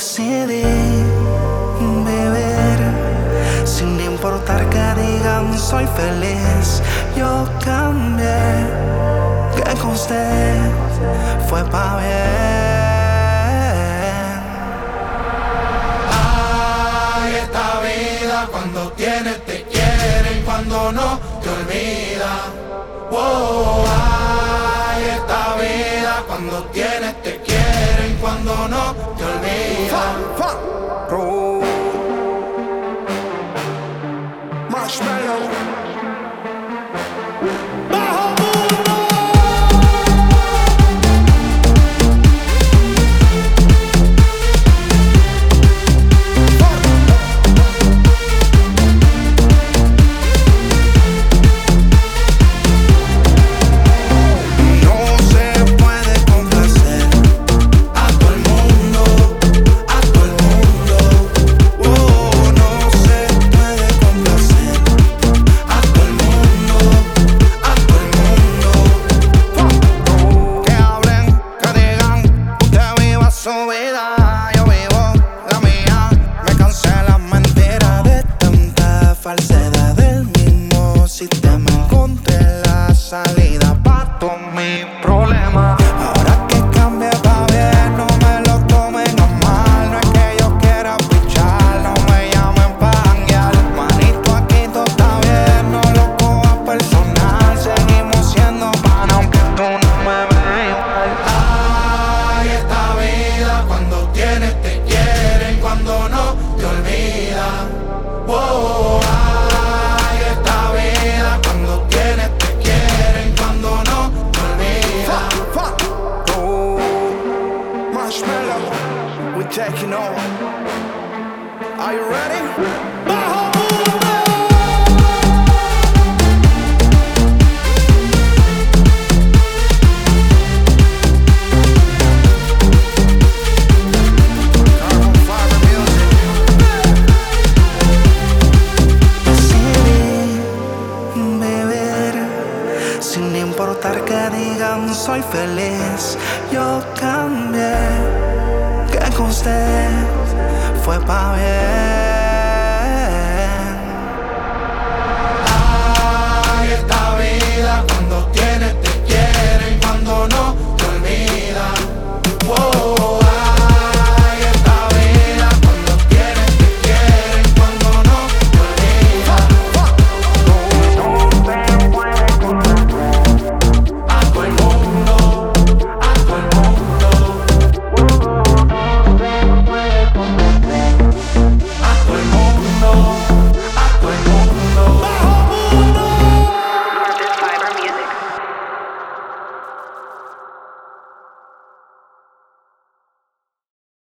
Decidí vivir sin importar que digan soy feliz. Yo cambié, que con usted fue pa' bien. Ay, esta vida cuando tienes te quieren, cuando no te olvida. Wow, ay, esta vida cuando tienes te quieren, cuando no te olvida. Marshmello. Yo vivo la mía, me cansé las mentiras de tanta falsedad del mismo sistema. Encontré la salida pa' todos mis problemas. Ahora que cambié pa' bien, no me lo tomen a mal. No es que yo quiera pichar, no me llamen pa' janguear. Manito, aquí todo está bien, no lo cojas personal. Seguimos siendo pan aunque tú no me veas igual. Ay, esta vida cuando tienes te quieren, cuando no te olvidan. Wow, ay, esta vida cuando tienes te quieren, cuando no te olvidan. Marshmello, we're taking over. Are you ready? Sin importar que digan soy feliz. Yo cambié, que con usted fue pa' bien.